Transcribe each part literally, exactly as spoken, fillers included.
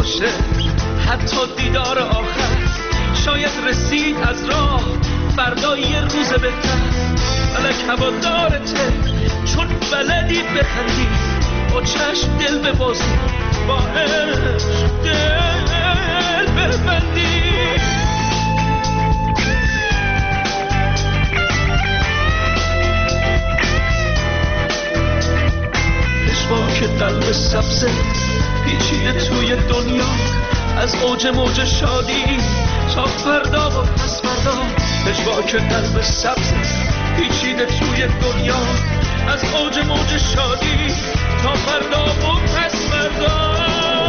باشه حتی دیدار آخر، شاید رسید از راه فردا یه روز بهتر. فلک هوادارته چون بلدی بخندی، با چشم دل ببازی، با عشق دل ببندی. پشواک قلب سبزه پیچیده توی دنیا، از اوج موج شادی تا فردا و پس فردا. پشواک قلب سبزه پیچیده توی دنیا، از اوج موج شادی تا فردا و پس فردا.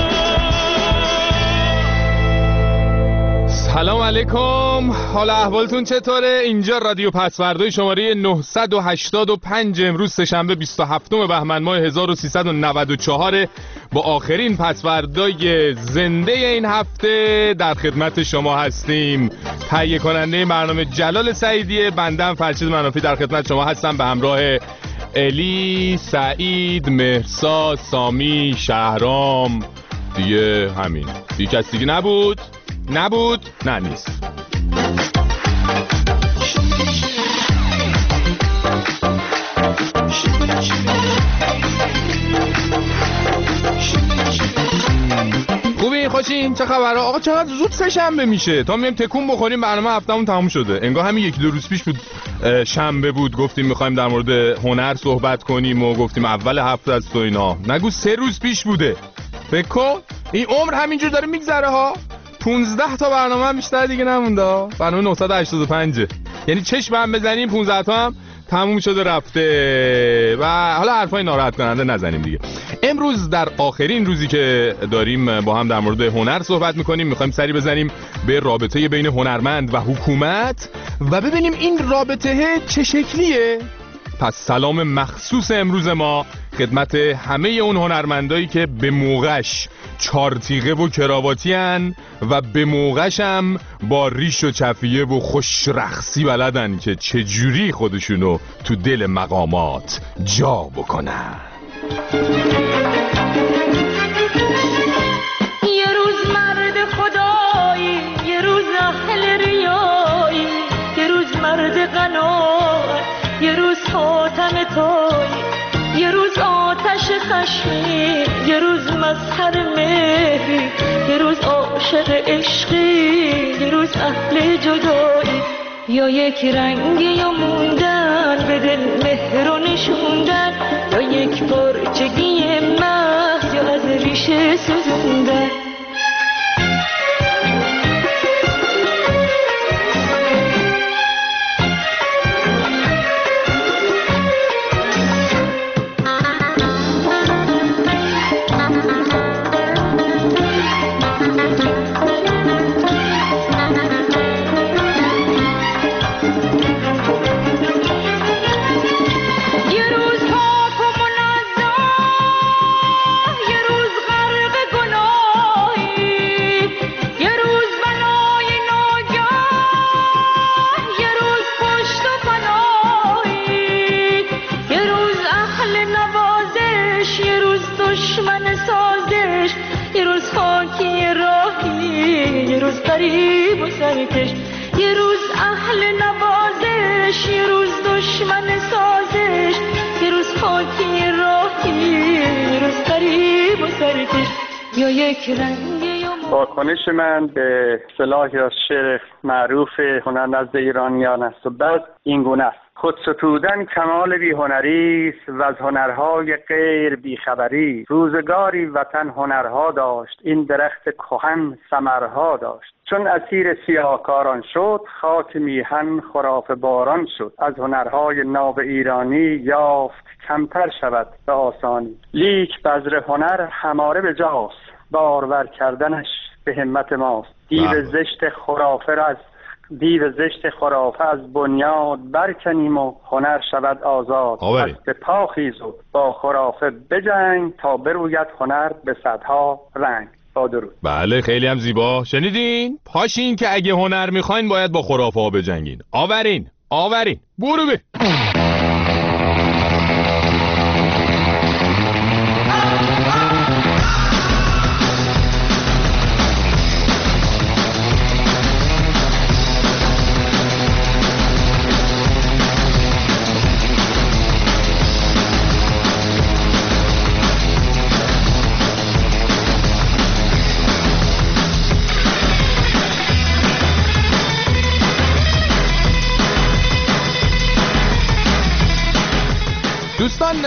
سلام علیکم، حال احوالتون چطوره؟ اینجا رادیو پسوردای شماره نهصد و هشتاد و پنج، امروز سه‌شنبه بیست و هفتم بهمن ماه هزار و سیصد و نود و چهار با آخرین پسوردای زنده این هفته در خدمت شما هستیم. تهیه کننده برنامه جلال سعیدیه، بندم فرشید منافی در خدمت شما هستم به همراه الی، سعید، مهرسا، سامی، شهرام. دیگه همین، دیگه کسی دیگه نبود؟ نبود؟ نه نیست. خوبی؟ خوشین؟ چه خبره؟ آقا چقدر زود سه شنبه میشه، تا میایم تکون بخوریم برنامه هفتمون تموم شده. انگار همین یکی دو روز پیش بود شنبه بود، گفتیم میخوایم در مورد هنر صحبت کنیم و گفتیم اول هفته است و اینا. نگو سه روز پیش بوده. فکر کن این عمر همینجور داره میگذره ها. پونزده تا برنامه هم بیشتر دیگه نمونده. برنامه نهصد و هشتاد و پنج، یعنی چشم هم بزنیم پونزده تا هم تموم شده رفته. و حالا حرفای ناراحت کننده نزنیم دیگه. امروز در آخرین روزی که داریم با هم در مورد هنر صحبت میکنیم، میخوایم سری بزنیم به رابطه بین هنرمند و حکومت و ببینیم این رابطه چه شکلیه. پس سلام مخصوص امروز ما خدمت همه اون هنرمندایی که به موقعش چارتیقه و کراواتی هن و به موقعش هم با ریش و چفیه و خوش رقصی بلدن که چجوری خودشونو تو دل مقامات جا بکنن. یه روز مرد خدایی، یه روز اهل ریایی، یه روز مرد قناعت، یه روز خاتم تویی، یه روز آتش خشمی، یه روز مظهر مهری، یه روز عاشق عشقی، یه روز اهل جدایی. یا یک رنگی یا موندن به دل مهر و نشوندن، یا یک پرچگی محض یا از ریشه سوزوندن. غریب و سرکش، یه روز اهل نوازش، یه روز دشمن سازش، یه روز خاکی راهی، یه روز غریب و سرکش، یا یک رنگ یا واکنش من به اصطلاحی از شعر معروف هنر نزد ایرانیان است و بعد این گونه است: خود ستودن کمال بی هنری است و از هنرهای غیر بیخبری. روزگاری وطن هنرها داشت، این درخت کهن ثمرها داشت. چون اسیر سیاهکاران شد، خاک میهن خرافه باران شد. از هنرهای ناب ایرانی یافت کمتر شود به آسانی. لیک بذر هنر هماره به جاست، بارور کردنش به همت ماست. دیو زشت خرافه را از دیو زشت خرافه از بنیاد برکنیم و هنر شود آزاد. از به پا خیز و با خرافه بجنگ، تا بروید هنر به صدها رنگ. با درود. بله خیلی هم زیبا. شنیدین؟ پاشین که اگه هنر میخواین باید با خرافه ها بجنگین. آورین آورین برو به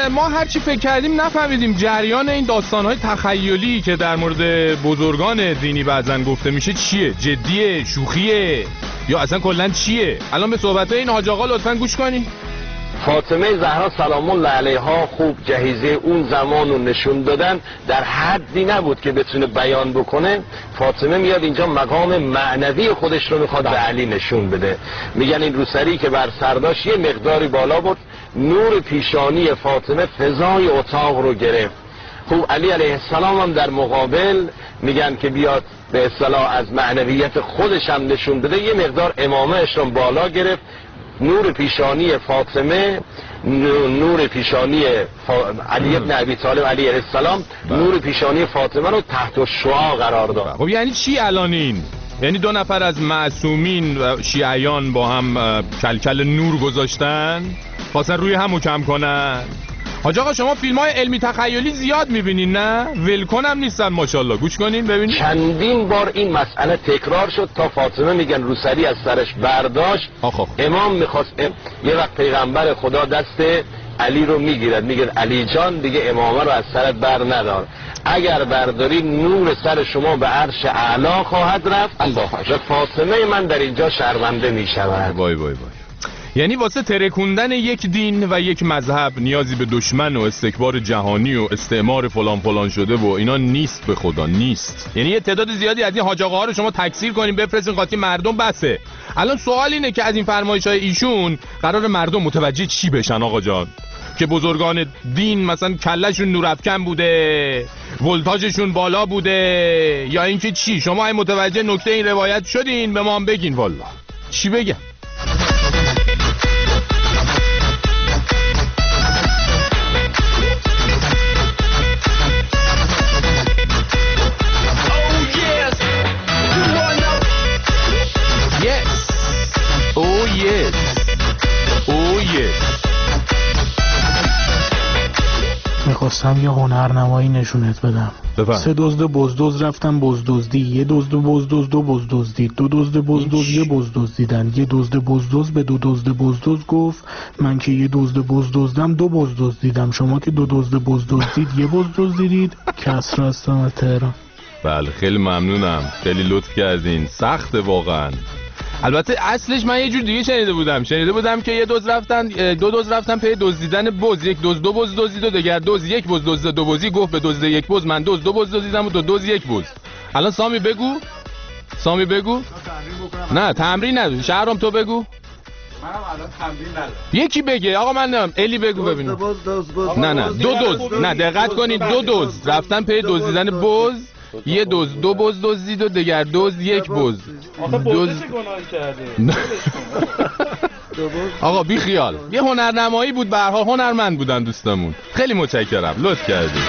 ما هرچی فکر کردیم نفهمیدیم جریان این داستان‌های تخیلی که در مورد بزرگان دینی بعضن گفته میشه چیه؟ جدیه؟ شوخیه؟ یا اصلا کلاً چیه؟ الان به صحبت‌های این حاج آقا لطفاً گوش کنین. فاطمه زهرا سلام الله علیها خوب جهیزه اون زمان رو نشون دادن، در حدی نبود که بتونه بیان بکنه. فاطمه میاد اینجا مقام معنوی خودش رو میخواد به علی نشون بده. میگن این روسری که بر سرداش یه مقداری بالا بود، نور پیشانی فاطمه فضای اتاق رو گرفت. خوب علی علیه السلام هم در مقابل میگن که بیاد به اصطلاح از معنویت خودش هم نشون بده، یه مقدار امامهش رو بالا گرفت. نور پیشانی فاطمه، نور پیشانی فا... علی ابن ابی طالب علیه السلام، نور پیشانی فاطمه رو تحت الشعاع قرار داد. خب یعنی چی الان این؟ یعنی دو نفر از معصومین و شیعیان با هم کلکل نور گذاشتن، خواستن روی همو کم کنن. حاج آقا شما فیلم های علمی تخیلی زیاد میبینین نه؟ ولکن هم نیستن ماشاءالله. گوش کنین ببینین. چندین بار این مسئله تکرار شد تا فاطمه میگن روسری از سرش برداشت. آخ. امام میخواست ام... یه وقت پیغمبر خدا دست علی رو میگیرد، میگه علی جان دیگه امامه رو از سرت بر ندار، اگر برداری نور سر شما به عرش اعلا خواهد رفت. الله. و فاطمه من در اینجا شرمنده میشود. وای وای وای. یعنی واسه ترکوندن یک دین و یک مذهب نیازی به دشمن و استکبار جهانی و استعمار فلان فلان شده و اینا نیست، به خدا نیست. یعنی یه تعداد زیادی از این حاج آقاها رو شما تکثیر کنین بفرستین قاطی مردم بسه. الان سوال اینه که از این فرمایش‌های ایشون قرار مردم متوجه چی بشن آقا جان؟ که بزرگان دین مثلا کلهشون نورافکن بوده، ولتاژشون بالا بوده، یا اینکه چی؟ شما این متوجه نکته این روایت شدین؟ به ما هم بگین والله. چی بگم؟ میخواستم یه هنرنمایی نشونت بدم. بفهم. سه دزد بزدز رفتن بزدزدی، یه دزد بزدز دو بزدزدید، دو دزد بزدز یه بزدز دیدن، یه دزد بزدز به دو دزد بزدز گفت من که یه دزد بزدزدم دو بزدز دیدم، شما که دو دزد بزدز دید یه بزدز دیدید. کسرا هستم از تهران. بله خیلی ممنونم، خیلی لطف کردین. سخته واقعا. البته اصلش من یه جور دیگه شنیده بودم شنیده بودم که یه دوز رفتن دو دوز رفتن پی دزدیدن بز، یک دوز دو بز دزدید و دگر دوز یک بز دزد دو بزی گفت به دزد یک بز من دوز دو بز دزدیدم و دو دوز یک بز. الان سامی بگو سامی بگو نه تمرین نداری. شهرام تو بگو. منم الان تمرین ندارم. یکی بگه آقا من نمیدونم. الی بگو ببینم. نه نه دو دوز نه دقت کنید دو دوز رفتن پی دزدیدن بز، یه دوز دو بز دزدید و دگر دوز یک بز. آخه بزش گناهی کرده. آقا بی خیال، یه هنرنمایی بود، به هر حال هنرمند بودن دوستمون. خیلی متشکرم، لطف کردید.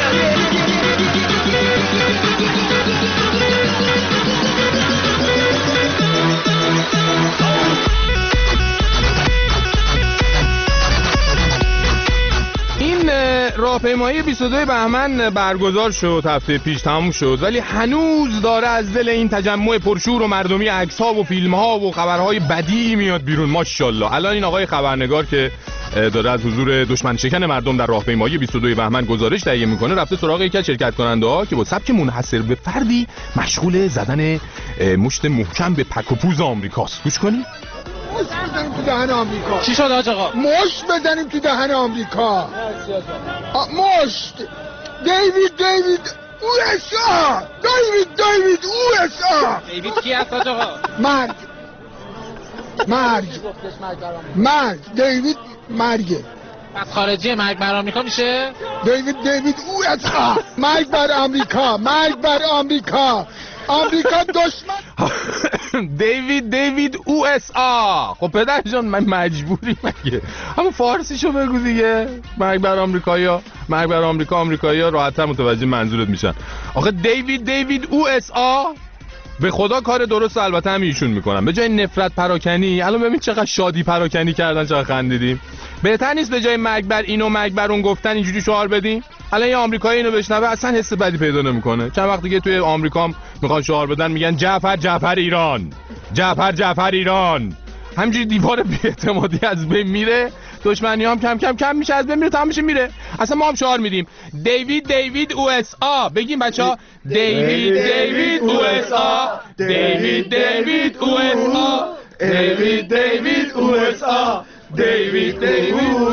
راهپیمایی بیست و دو بهمن برگزار شد، هفته پیش تموم شد، ولی هنوز داره از دل این تجمع پرشور و مردمی عکس‌ها و فیلم‌ها و خبرهای بدی میاد بیرون. ماشاءالله. الان این آقای خبرنگار که داره از حضور دشمن شکن مردم در راهپیمایی بیست و دو بهمن گزارش تهیه میکنه، رفته سراغ یکی از شرکت کننده‌ها که با سبک منحصر به فردی مشغول زدن مشت محکم به پک و پوز آمریکاست. گوش کنید. مشت بزنیم تو دهن آمریکا. چی شد آج آقا؟ مشت بزنیم تو دهن آمریکا. مشت. دیوید دیوید او اس آ. دیوید دیوید او اس آ. دیوید کی هست آج آقا؟ مرگ. مرگ. مرگ. دیوید مرگه. پس خارجی مرگ بر آمریکا میشه؟ دیوید دیوید او اس آ. مرگ بر آمریکا. مرگ بر آمریکا. آمریکا دشمن. دیوید دیوید او اس آ. خب پدر جان من مجبوری مگه همون فارسیشو بگو دیگه. مرگ بر آمریکایا، مرگ بر آمریکا، آمریکایا راحت‌تر متوجه منظورت میشن. آخه دیوید دیوید او اس آ به خدا کار درست البته هم ایشون میکنن. به جای نفرت پراکنی الان ببین چقدر شادی پراکنی کردن، چقدر خندیدیم. بهتر نیست به جای مرگ بر این و مرگ بر اون گفتن اینجوری شعار بدیم؟ الان یه آمریکایی اینو بشنوه اصلا حس بدی پیدا نمیکنه. چند وقت دیگه توی آمریکا هم میخوان شعار بدن، میگن جعفر جعفر ایران، جعفر جعفر ایران. همینجوری دیوار بی‌اعتمادی از بین میره. دشمنی هم کم کم کم میشه، از بین میره، تمام میشه میره. اصلا ما هم شعار میدیم دیوید دیوید او اس آ. بگیم بچه‌ها دیوید دیوید او اس آ، دیوید دیوید او اس آ، دیوید دیوید او اس آ، دیوید دیوید.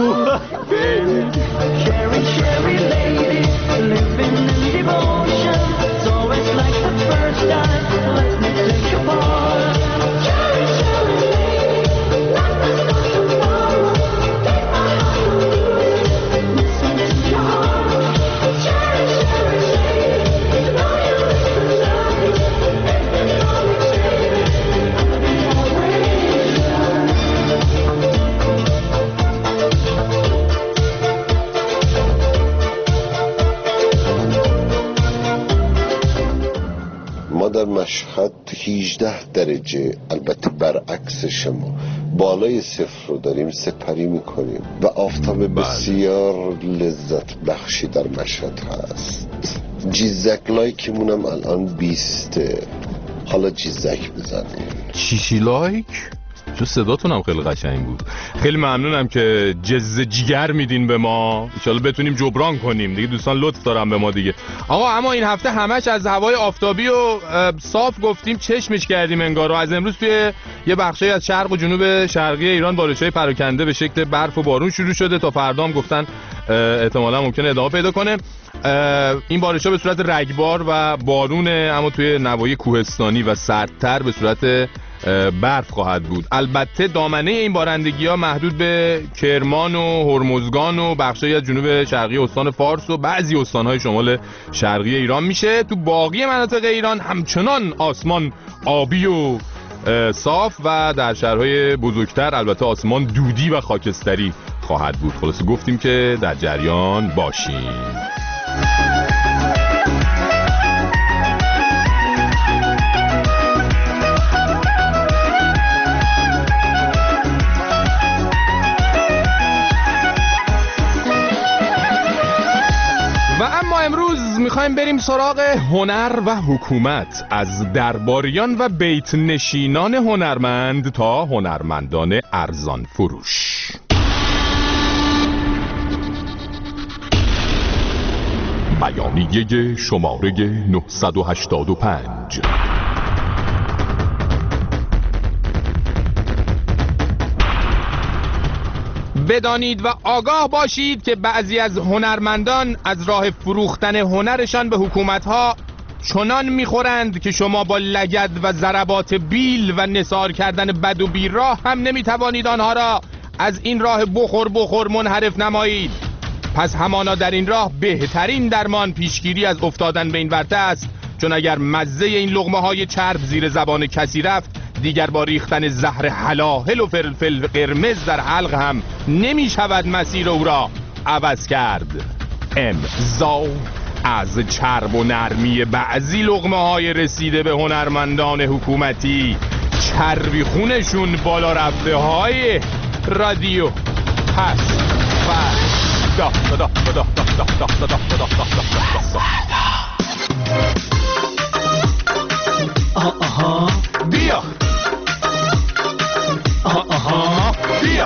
Cherry, cherry lady, living in devotion. So it's like the first time, let me take you part. Cherry, cherry lady, like the stars tomorrow. Take my heart away, listen to your heart. Cherry, cherry lady, you know you listen to me. If you know me, baby, I'll be always yours. ما در مشهد هجده درجه، البته برعکس شما، بالای صفر رو داریم سپری میکنیم و آفتاب بسیار لذت بخشی در مشهد هست. جیزک لایکمونم الان بیسته. حالا جیزک بزنیم. چیشی لایک؟ چون صداتون هم خیلی قشنگ بود. خیلی ممنونم که جز جگر میدین به ما، انشالله بتونیم جبران کنیم دیگه. دوستان لطف دارم به ما دیگه. آقا اما این هفته همش از هوای آفتابی و صاف گفتیم، چشمش کردیم انگار. و از امروز توی یه بخشی از شرق و جنوب شرقی ایران بارش‌های پراکنده به شکل برف و بارون شروع شده. تا فردا هم گفتن احتمالاً ممکنه ادامه پیدا کنه. این بارش‌ها به صورت رگبار و بارونه، اما توی نواحی کوهستانی و سردتر به صورت برف خواهد بود. البته دامنه این بارندگی‌ها محدود به کرمان و هرمزگان و بخشایی از جنوب شرقی استان فارس و بعضی استان‌های شمال شرقی ایران میشه. تو باقی مناطق ایران همچنان آسمان آبی و صاف و در شهرهای بزرگتر البته آسمان دودی و خاکستری خواهد بود. خلاصه گفتیم که در جریان باشیم. و اما امروز میخوایم بریم سراغ هنر و حکومت، از درباریان و بیت نشینان هنرمند تا هنرمندان ارزان فروش. بیانیه شماره نهصد و هشتاد و پنج. بدانید و آگاه باشید که بعضی از هنرمندان از راه فروختن هنرشان به حکومتها چنان میخورند که شما با لگد و ضربات بیل و نثار کردن بد و بیراه هم نمیتوانید آنها را از این راه بخور بخور منحرف نمایید. پس همانا در این راه بهترین درمان پیشگیری از افتادن به این ورطه است، چون اگر مزه این لقمه های چرب زیر زبان کسی رفت، دیگر با ریختن زهر هلاهل و فلفل قرمز در حلق هم نمی شود مسیر او را عوض کرد. امضا از چرب و نرمی بعضی لقمه های رسیده به هنرمندان حکومتی، چربی خونشون بالا رفته های رادیو پس پس دا دا دا دا دا دا دا دا دا دا دا. آها آها بیا، آها آها بیا.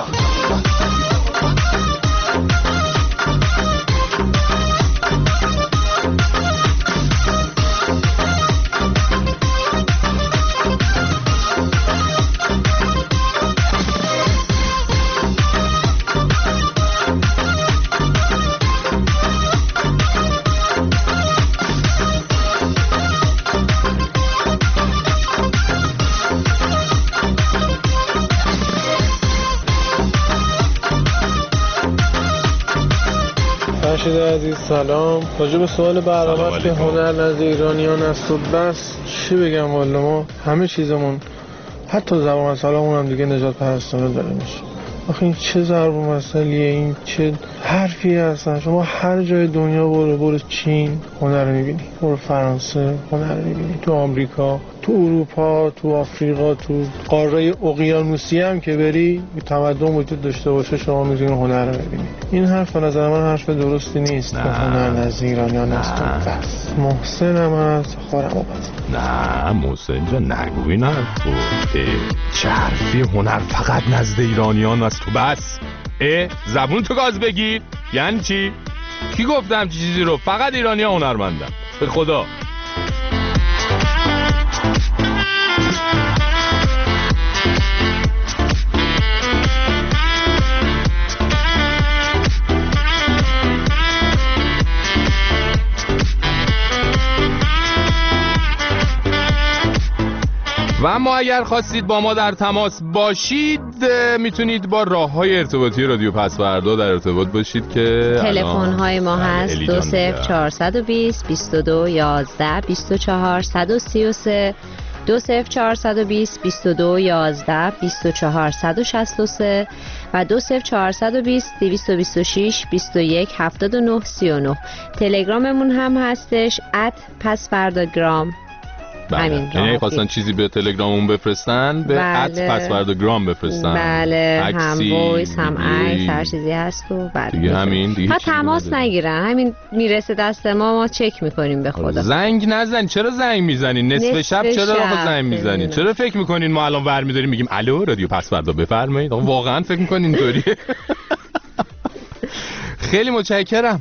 عزیز سلام. راجع به سوال برنامه که هنر نزد ایرانیان است و بس، چی بگم والا، ما همه چیزمون حتی زبان سلامون هم دیگه نجات پرستانه داره میشه. آخه این چه ضرب مسئله، این چه حرفی هستن. شما هر جای دنیا برو، برو چین هنر میبینی، برو فرانسه هنر میبینی، تو آمریکا، تو اروپا، تو آفریقا، تو قاره اقیانوسی هم که بری تمدن وجود داشته باشه شما میتونی هنر رو ببینی. این حرف به نظر من حرف درستی نیست که هنر نزد ایرانیان است و بس. محسن هم هست، خورم و بس. نه محسن جا نگوی این حرف تو. چه حرفی؟ هنر فقط نزد ایرانیان است و بس. اه زبون تو گاز بگیر یعنی چی؟ کی گفتم چیزی رو؟ فقط ایرانی ها هنرمندن به خدا. و اما اگر خواستید با ما در تماس باشید میتونید با راه‌های ارتباطی رادیو پسوردا در ارتباط باشید که تلفن های ما هست دو صفر چهارصد و بیست بیست و دو یازده بیست و چهار صد و سی و سه دو صفر چهارصد و بیست بیست و دو یازده بیست و چهار صد و شصت و سه و دو صفر چهارصد و بیست دویست و بیست و شش بیست و یک هفتاد و نه سی و نه. تلگراممون هم هستش ات پسورداگرام. بله. یعنی خواستن چیزی به تلگراممون بفرستن به ات پسورداگرام بفرستن. بله هم وایس هم عکس هر چیزی هست و بله دیگه همین دیگه ها تماس نگیرن همین میرسه دست ما ما چک میکنیم به خدا. زنگ نزن. چرا زنگ میزنین نصف شب؟ چرا آقا زنگ میزنین؟ چرا فکر میکنین ما الان ور میداریم میگیم الو رادیو پسوردا بفرمایید؟ واقعا فکر میکنین اینطوریه؟ خیلی متشکرم.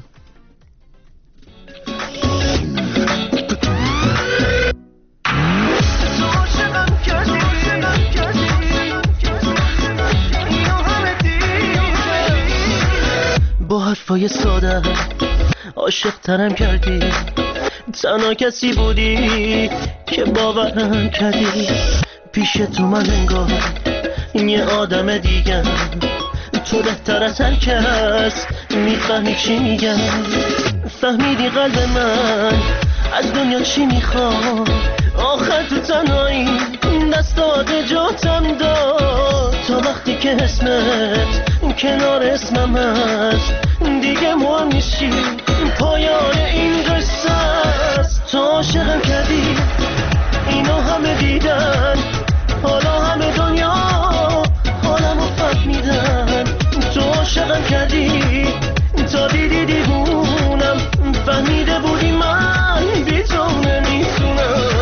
با حرفای ساده عاشق ترم کردی، تنها کسی بودی که باورم کردی. پیش تو من انگار یه آدم دیگه، تو بهتر از هر کس میفهمی چی میگم. فهمیدی قلب من از دنیا چی میخواد، آخر تو تنهایی دستات جاتم داد. تا وقتی که اسمت کنار اسمم هست دیگه مهم نیستی، پایان این قصه است. تو عاشقم کردی اینا همه دیدن، حالا همه دنیا حالمو فهمیدن. تو عاشقم کردی تا دیدی دیوونم، فهمیده بودی من بی تو نمیتونم.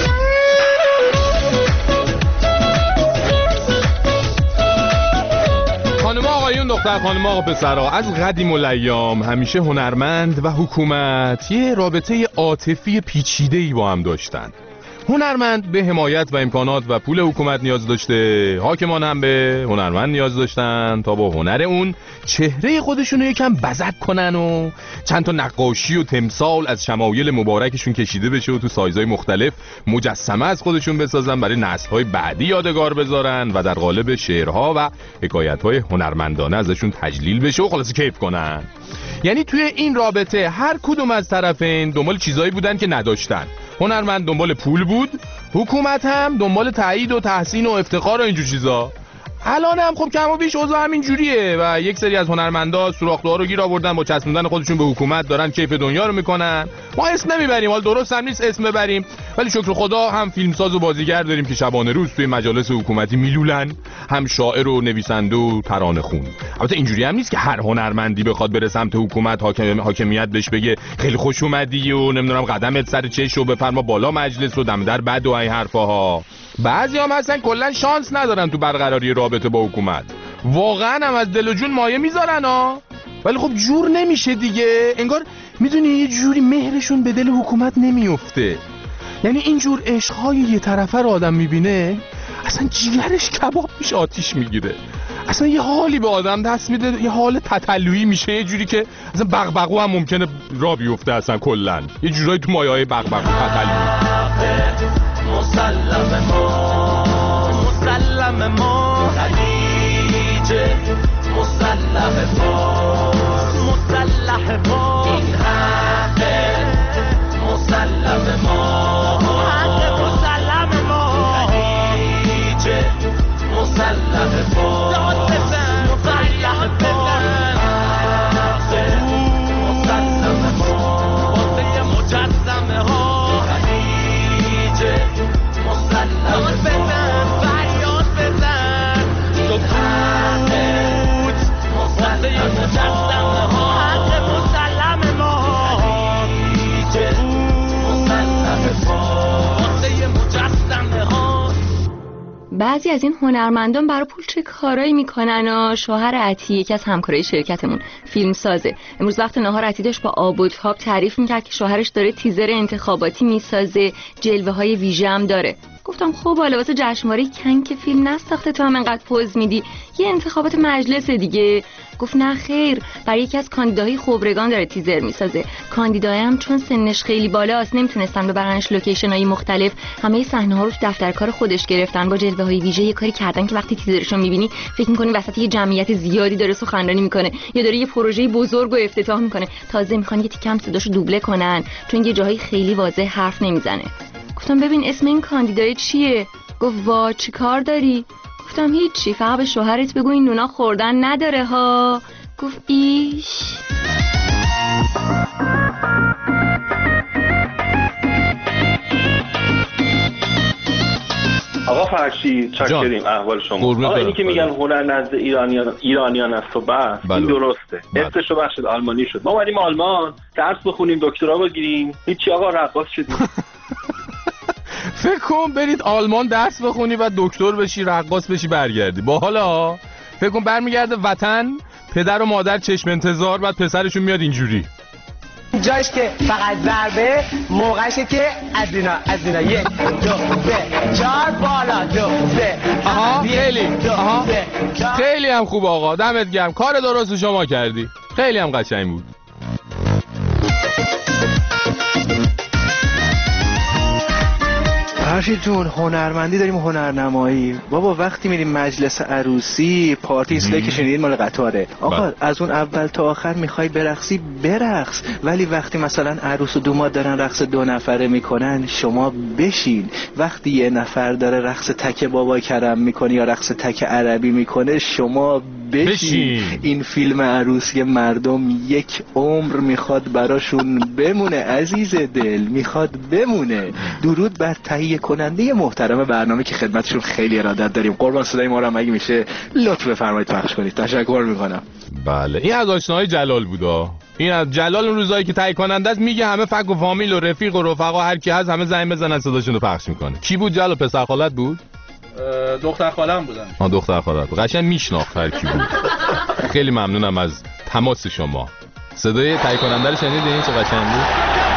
خانم آقایون دختر خانم آقا پسرها، از قدیم الایام همیشه هنرمند و حکومت یه رابطه عاطفی پیچیده‌ای با هم داشتن. هنرمند به حمایت و امکانات و پول حکومت نیاز داشته، حاکمان هم به هنرمند نیاز داشتن تا با هنر اون چهره خودشون رو یکم بزک کنن و چند تا نقاشی و تمثال از شمایل مبارکشون کشیده بشه و تو سایزهای مختلف مجسمه از خودشون بسازن برای نسل‌های بعدی یادگار بذارن و در قالب شعرها و حکایت‌های هنرمندانه ازشون تجلیل بشه و خلاصه کیف کنن. یعنی توی این رابطه هر کدوم از طرفین دنبال چیزایی بودن که نداشتن. هنرمند دنبال پول بود، حکومت هم دنبال تایید و تحسین و افتخار و اینجور چیزا. الان هم خب کم و بیش اوضاع همین جوریه و یک سری از هنرمندا سوراخ‌دوها رو گیر آوردن با چسبوندن خودشون به حکومت دارن کیف دنیا رو میکنن. ما اسم نمیبریم، حال درست هم نیست اسم ببریم، ولی شکر خدا هم فیلمساز و بازیگر داریم که شبانه روز توی مجالس حکومتی میلولن، هم شاعر و نویسنده و ترانه‌خون. البته اینجوری هم نیست که هر هنرمندی بخواد بره سمت حکومت حاکم حاکمیت بهش بگه خیلی خوش اومدی و نمیدونم قدمت سر چش و بفرما بالا مجلس و دم در بد و این حرفاها. بعضیام هستن کلا شانس ندارن تو برقراری رابطه با حکومت، واقعا هم از دل و جون مایه میذارن ها، ولی خب جور نمیشه دیگه. انگار میدونی یه جوری مهرشون به دل حکومت نمیفته. یعنی اینجور عشقهای یه طرفه رو آدم میبینه اصلا جیگرش کباب میشه، آتیش میگیره، اصلا یه حالی به آدم دست میده، یه حال تتلویی میشه، یه جوری که اصلا بغبغو هم ممکنه را بیفته، اصلا کلا یه جورایی تو مایه‌های بغبغو تتلویی. مسلم ما مسلم ما خلیج مسلح فارس مسلح فارس این حق مسلم ما حق مسلم ما خلیج مسلح فارس مسلح فارس مسلم ما واسه مجسمه ها خلیج مسلم بزن فریاد بزن سکوت واسه مجسمه ها حق مسلم ما خلیج مسلم واسه مجسمه ها. بعضی بعضی از این هنرمندان برای پول چه کارایی میکنن و شوهر عطی یکی از همکارای شرکتمون فیلم سازه. امروز وقت نهار عطی داشت با آب و تاب تعریف میکرد که شوهرش داره تیزر انتخاباتی میسازه، جلوه های ویژه هم داره. گفتم خب حالا واسه جشنواره کن که فیلم نساخته تو هم انقدر پوز میدی، یه انتخابات مجلس دیگه. گفت نه خیر، برای یکی از کاندیداهای خبرگان داره تیزر میسازه. کاندیدای هم چون سنش خیلی بالاست نمیتونستن ببرنش لوکیشن‌های مختلف، همه صحنه‌ها رو تو دفتر کار خودش گرفتن، با جلوه‌های ویژه یه کاری کردن که وقتی تیزرشو میبینی فکر می‌کنی وسط یه جمعیت زیادی داره سخنرانی میکنه یا داره یه پروژه بزرگ و افتتاح میکنه. تازه میخوان یه تیکم صداشو دوبله کنن چون یه جاهای خیلی واضح حرف نمیزنه. گفتم ببین اسم این کاندیدای چیه؟ گفت وا چی کار داری؟ گفتم هیچی، فقط به شوهرت بگو این نونا خوردن نداره ها. گفت ایش. آقا فرشی چاکریم احوال شما. آقا اینی که میگن هنر نزد ایرانیان ایرانیان است و بس این درسته. اسمشو بخشید آلمانی شد. ما اومدیم آلمان درس بخونیم دکترا بگیریم، هیچی آقا رقاص شدیم. فکر کن برید آلمان درس بخونی و دکتر بشی رقاص بشی برگردی. با حالا فکر کن برمیگرده وطن، پدر و مادر چشم انتظار، بعد پسرشون میاد اینجوری جایش که فقط ضربه موقعشه که از اینا از اینا یک دو سه چهار بالا دو سه. آها خیلی آها خیلی هم خوب آقا، دمت گرم، کار درست شما کردی، خیلی هم قشنگ بود. فرشید جون هنرمندی داریم هنرنمایی. بابا وقتی میریم مجلس عروسی پارتی اسلی که شنیدین مال قطاره آقا با. از اون اول تا آخر میخوای برقصی برقص، ولی وقتی مثلا عروس و دوماد دارن رقص دو نفره میکنن شما بشین. وقتی یه نفر داره رقص تک بابا کرم میکنه یا رقص تک عربی میکنه شما بشین, بشین. این فیلم عروسی مردم یک عمر میخواد براشون بمونه عزیز دل، میخواد بمونه. درود بر تهیه کننده محترم برنامه که خدمتشون خیلی ارادت داریم. قربان صدای ما رو هم اگه میشه لطف بفرمایید پخش کنید. تشکر میکنم. بله این از آشناهای جلال بودا. این از جلال اون روزایی که تهیه کننده است میگه همه فک و فامیل و رفیق و رفقا هر کی هست همه زنگ بزنن صداشون رو پخش میکنه. کی بود جلال؟ پسر خالت بود؟ دختر خالم بودن. آ دختر خالت بود. قشنگ میشناخت هر کی بود. خیلی ممنونم از تماس شما. صدای تهیه کننده رو شنیدین چه قشنگ بود؟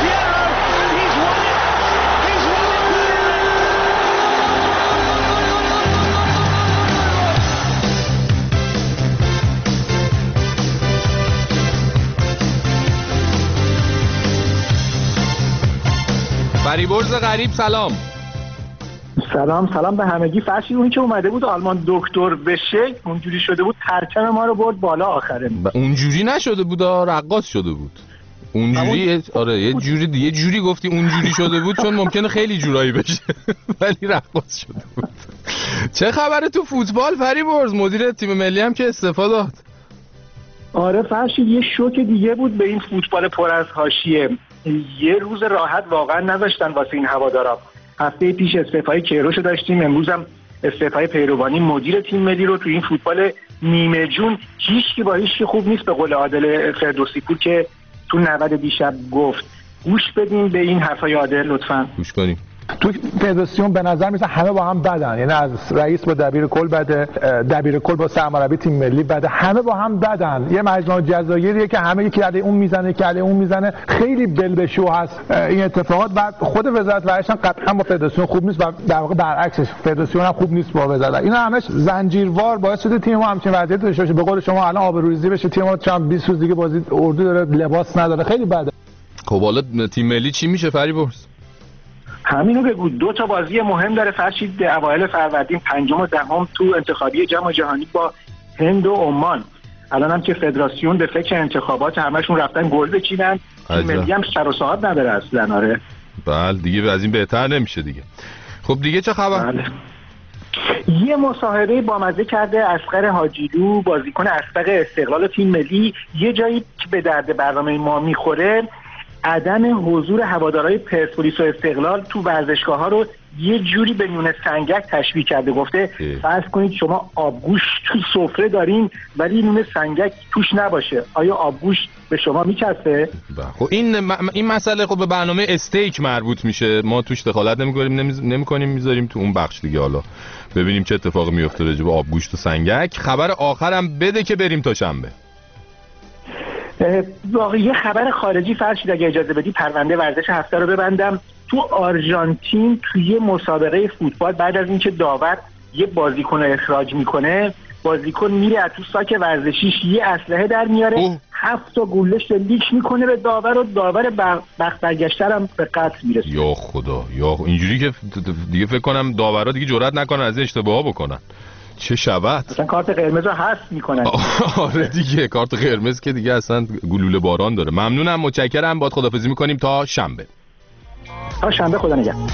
فریبرز غریب سلام. سلام سلام به همگی. فرشید اون که اومده بود آلمان دکتر بشه اونجوری شده بود پرچم ما رو برد بالا آخره. اونجوری نشده بود، رقاص شده بود. اونجوری آره یه جوری یه جوری گفتی اونجوری شده بود چون ممکنه خیلی جورایی بشه ولی رقاص شده بود. چه خبره تو فوتبال فریبرز؟ مدیر تیم ملی هم که استعفا داد. آره فرشید یه شوک دیگه بود به این فوتبال پر از حاشیه. یه روز راحت واقعا نذاشتن واسه این هوادارا. هفته پیش استعفای کیروش داشتیم، امروز هم استعفای پیروانی مدیر تیم ملی رو. تو این فوتبال نیمه جون هیچ کی با هیچ کی خوب نیست، به قول عادل فردوسی پور که تو نود دیشب گفت. گوش بدین به این حرفای عادل لطفاً. گوش کنیم. تو فدراسیون به نظر میاد همه با هم بدن، یعنی از رئیس با دبیر کل بده، دبیر کل با سرمربی تیم ملی بده، همه با هم بدن. یه مجموعه جزایریه که همه یکی علی اون میزنه که علی اون میزنه، خیلی بل به شو هست این اتفاقات. و خود وزارت ورزش هم قطعا با فدراسیون خوب نیست و در واقع برعکسش فدراسیون هم خوب نیست با وزارت. اینا همش زنجیروار باعث شده تیم ما همچین وضعیتی داشته باشه. به قول شما الان آبروریزی بشه، تیم ما چند بیست روز دیگه بازی اردو داره، لباس نداره، خیلی بده. خب حالا تیم ملی چی میشه فریبرز؟ همینو بگو. دو تا بازی مهم داره فرشید اوایل فروردین، پنجم و دهم تو انتخابی جام جهانی با هند و عمان. الان هم که فدراسیون به فکر انتخابات همشون رفتن گل بچینن. تیم ملی هم سر و ساعت نداره اصلا. آره بله دیگه از این بهتر نمیشه دیگه. خب دیگه چه خبر؟ بله. یه مصاحبه با مزه کرده اصغر حاجیلو بازیکن اسبق استقلال تیم ملی. یه جایی که به درد برنامه ما میخوره عدم حضور هوادارهای پرسپولیس و استقلال تو ورزشگاه‌ها رو یه جوری به نون سنگک تشبیه کرده. گفته فرض کنید شما آبگوشت تو سفره دارین ولی نون سنگک توش نباشه، آیا آبگوشت به شما میچسبه؟ خب این م... این مسئله خب به برنامه استیک مربوط میشه، ما توش دخالت نمی‌کنیم نمی... نمی‌کنیم میذاریم تو اون بخش دیگه، حالا ببینیم چه اتفاقی میفته راجع به آبگوشت و سنگک. خبر آخرم بده که بریم تا شنبه. واقعا یه خبر خارجی فرشید اگه اجازه بدی پرونده ورزش هفته رو ببندم. تو آرژانتین توی مسابقه فوتبال بعد از اینکه داور یه بازیکن رو اخراج میکنه، بازیکن میره از تو ساک ورزشیش یه اسلحه در میاره، هفت تا گوله شلیک میکنه به داور و داور بخت برگشتر هم به قتل میرسه. یا خدا، یا اینجوری که دیگه فکر کنم داورا دیگه جرئت نکنن از اشتباها بکنن. چه شود؟ مثلا کارت قرمز رو حذف میکنن. آره دیگه، کارت قرمز که دیگه اصلا گلوله باران داره. ممنونم، متشکرم، باهات خداحافظی میکنیم تا شنبه. تا شنبه، خدا نگهدار.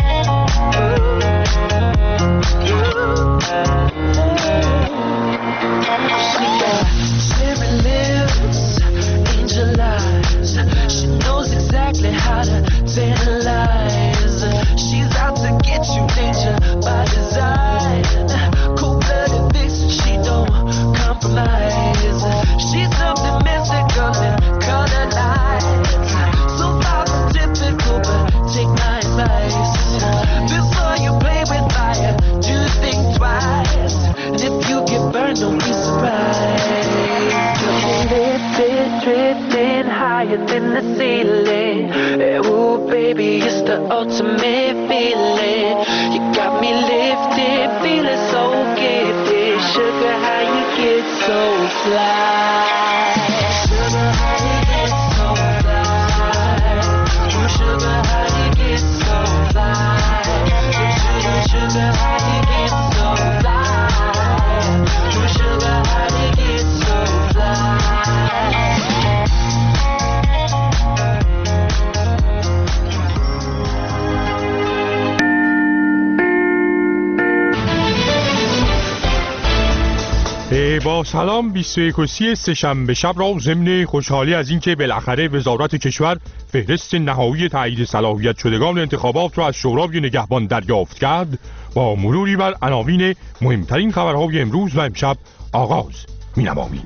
In the ceiling, ooh baby, it's the ultimate feeling. You got me lifted, feeling so gifted. Sugar, how you get so fly? Sugar, how you get so fly? Ooh, sugar, how you get so fly? Sugar, sugar, how you get so fly? Ooh, sugar, how you get so fly? با سلام، بیست و یکم سه‌شنبه شب را ضمن خوشحالی از اینکه بالاخره وزارت کشور فهرست نهایی تایید صلاحیت شدگان انتخابات را از شورای نگهبان دریافت کرد، با مروری بر عناوین مهمترین خبرهای امروز و امشب آغاز می‌نماییم.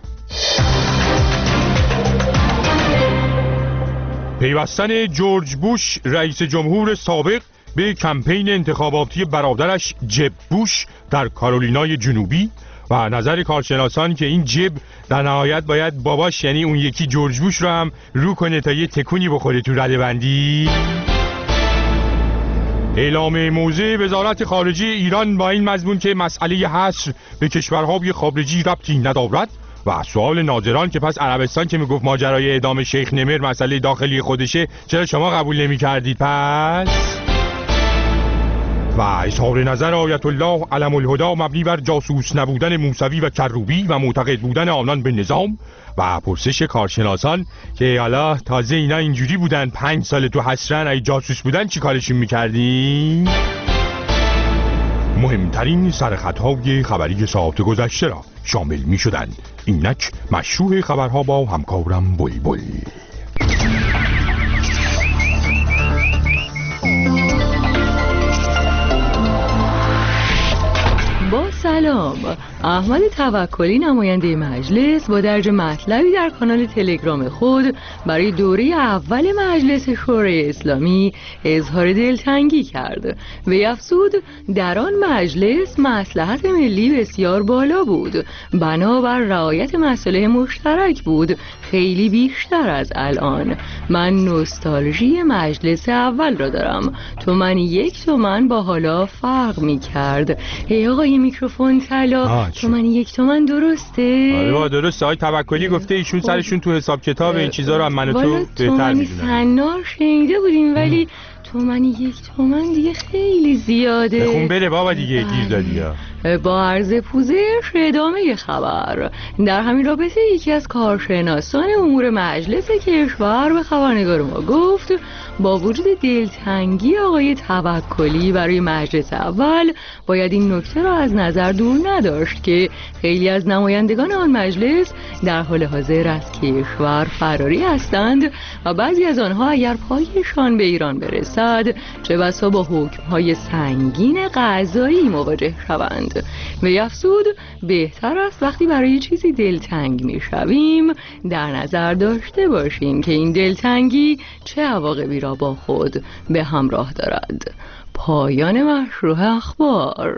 پیوستن جورج بوش رئیس جمهور سابق به کمپین انتخاباتی برادرش جب بوش در کارولینای جنوبی و نظر کارشناسان که این جب در نهایت باید باباش یعنی اون یکی جورج بوش رو هم رو کنه تا یه تکونی بخوره تو ردبندی. اعلام موضع وزارت خارجه ایران با این مضمون که مسئله حصر به کشورهای خارجی ربطی ندارد و سوال ناظران که پس عربستان که میگفت ماجرای اعدام شیخ نمر مسئله داخلی خودشه، چرا شما قبول نمی کردید پس؟ و اظهار نظر آیت الله علم الهدا مبنی بر جاسوس نبودن موسوی و کروبی و معتقد بودن آنان به نظام و پرسش کارشناسان که حالا تازه اینا اینجوری بودن پنج سال تو حسرن ای جاسوس بودن چی کارشون میکردیم؟ مهمترین سرخطهای خبری ساعت گذشته را شامل میشدند. اینک مشروع خبرها با همکارم بلبل. با سلام، احمد توکلی نماینده مجلس با درج مطلبی در کانال تلگرام خود برای دوره اول مجلس شورای اسلامی اظهار دلتنگی کرد. وی افزود در آن مجلس مصلحت ملی بسیار بالا بود، بنابر رعایت مصالح مشترک بود، خیلی بیشتر از الان. من نوستالژی مجلس اول را دارم، تومن یک تومن با حالا فرق می کرد. ای آقای میکروفون طلا، تومن یک تومن درسته؟ آره با درسته. آقای توکلی گفته ایشون سرشون تو حساب کتاب این چیزا رو هم من و تو بهتر میدونن. سنار شنیده بودیم ولی تومن یک تومن دیگه خیلی زیاده. بخون بره بابا دیگه، گیر دادی ها. با عرض پوزش ادامه خبر. در همین رابطه یکی از کارشناسان امور مجلس کشور به خبرنگار ما گفت با وجود دلتنگی آقای توکلی برای مجلس اول باید این نکته را از نظر دور نداشت که خیلی از نمایندگان آن مجلس در حال حاضر از کشور فراری هستند و بعضی از آنها اگر پایشان به ایران برسد باشد چه بسا با حکم‌های سنگین قضایی مواجه شوند. وی افزود بهتر است وقتی برای چیزی دلتنگ می‌شویم در نظر داشته باشیم که این دلتنگی چه عواقبی را با خود به همراه دارد. پایان مشروح اخبار.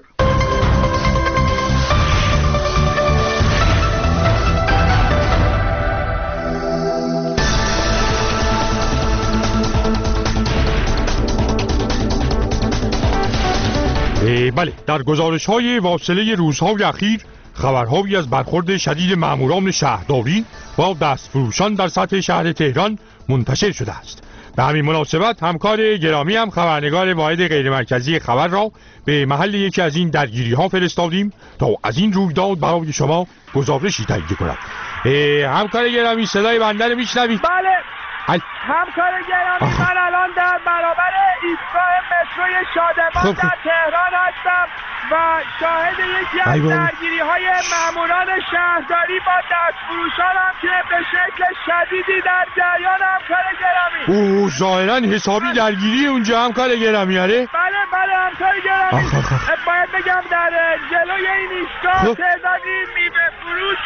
بله، در گزارش‌های واصله روزهای اخیر خبرهایی از برخورد شدید ماموران شهرداری با دستفروشان در سطح شهر تهران منتشر شده است. به همین مناسبت همکار گرامی هم خبرنگار واحد غیرمرکزی خبر را به محل یکی از این درگیری‌ها فرستادیم تا از این رویداد برای شما گزارشی تهیه کند. همکار گرامی صدای بنده رو میشنوید؟ بله. حل. همکار گرامی من الان در برابر ایستگاه متروی شادمان خب. در تهران هستم و شاهد یکی از درگیری‌های ماموران شهرداری با دستفروشانم که به شکل شدیدی در جریان. همکار گرامی اوه ظاهراً حسابی درگیری اونجا همکار گرامی. آره بله بله همکار گرامی. باید بگم در جلوی این ایستگاه تعدادی میوه فروش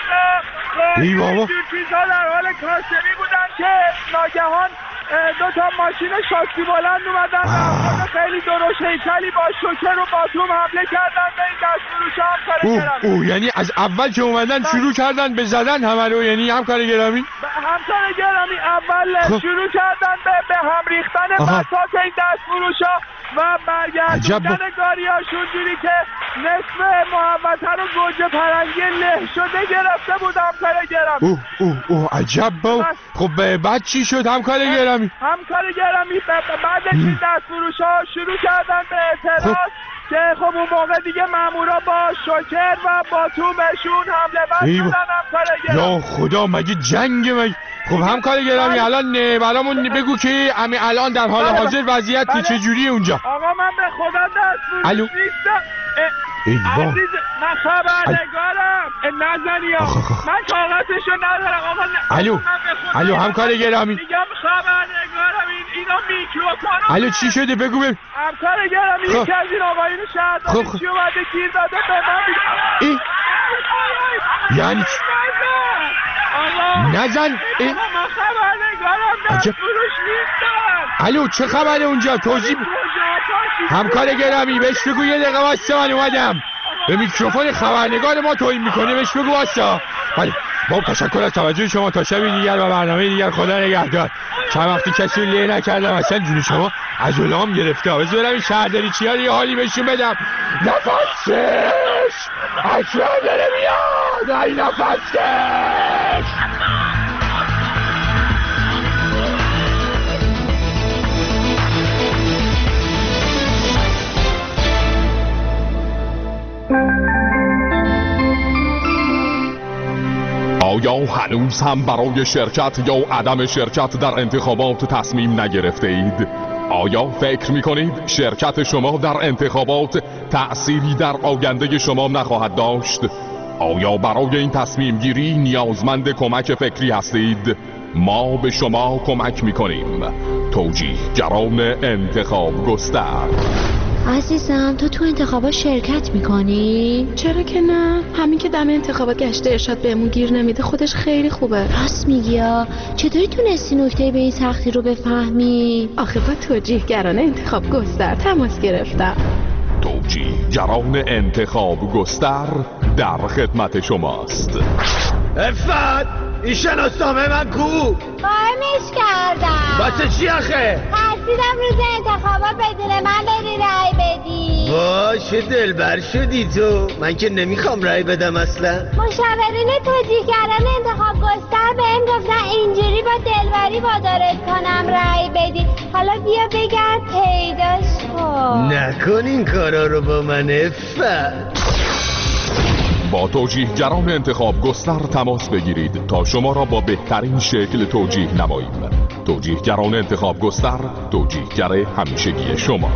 و اینجور چیزها در حال کاسبی بودن که ناگهان دو تا ماشین شاسی بلند اومدن و خیلی درشت هیکلی با شوکر و باتوم حمله کردن به این دستفروشا. همکار گرامی اوه یعنی از اول که اومدن شروع کردن به زدن همه رو، یعنی همکار گرامی همکار گرامی اول شروع کردن به به هم ریختن بساط این دستفروشا و برگردوندن گاریاشون جوری که نصف محوطه رو گوجه پرنگی له شده گرفته بود. همکار گرامی اوه اوه اوه عجب با. خب بعد چی شد همکار گرامی؟ همکار گرامی بعدش این دستفروشا شروع کردن به اعتراض که خب اون موقع دیگه مامورا با شوکر و باتوم بهشون حمله ور شدن. همکار گرامی یا خدا مگه جنگ مگه؟ خب همکار گرامی الان برامون بگو که همین الان در حال حاضر وضعیت چجوریه اونجا؟ آقا من به خدا دستفروش نیستم. عزیز من خبرنگارم. نزنی آقا من کاغذشو ندارم آقا. الو الو همکار گرامی میگم خبرنگارم. این اینا میکروفون. الو چی شده بگو ببین. همکار گرامی یکی از این آقایون شهرداری چی اومده گیر داده به من. یعنی نزن. من خبرنگارم دستفروش نیستم. الو چه خبره اونجا؟ توضیح همکار گرامی بهش بگو یه دقیقه واسه من اومدم. به میکروفون خبرنگار ما توهین میکنه بهش بگو واسه. بله با تشکر از توجه شما تا شبی دیگر و برنامه دیگر. خدا نگهدار. چند وقتی کسی له نکردم اصلا جون شما از علام گرفته. بذار برم این شهرداری چیا یه حالی بهشون بدم. نفسش اکرام داره میاد. ای نفسش. آیا هنوز هم برای شرکت یا عدم شرکت در انتخابات تصمیم نگرفته اید؟ آیا فکر می کنید شرکت شما در انتخابات تأثیری در آینده شما نخواهد داشت؟ آیا برای این تصمیم گیری نیازمند کمک فکری هستید؟ ما به شما کمک می کنیم. توجیهگران انتخاب گستر. عزیزم تو تو انتخابات شرکت میکنی؟ چرا که نه؟ همین که دم انتخابات گشت ارشاد بهمون گیر نمیده خودش خیلی خوبه. راست میگی ها. چطوری تونستی نکته به این سختی رو بفهمی؟ آخه با توجیهگران انتخاب گستر تماس گرفتم. توجیهگران انتخاب گستر در خدمت شماست. افت این شناسنامه من کو؟ قایمش کردم. واسه چی آخه؟ ترسیدم روز انتخابات بدون من بری رای بدی. باشه دلبر شدی تو. من که نمیخوام رای بدم اصلا. مشاورین توجیهگران انتخاب گستر بهم گفتن اینجوری با دلبری وادارت کنم رای بدی. حالا بیا بگرد پیداش کن. نکن این کارا رو با من افت. با توجیهگران انتخاب گستر تماس بگیرید تا شما را با بهترین شکل توجیه نماییم. توجیهگران انتخاب گستر، توجیهگر همیشگی شما.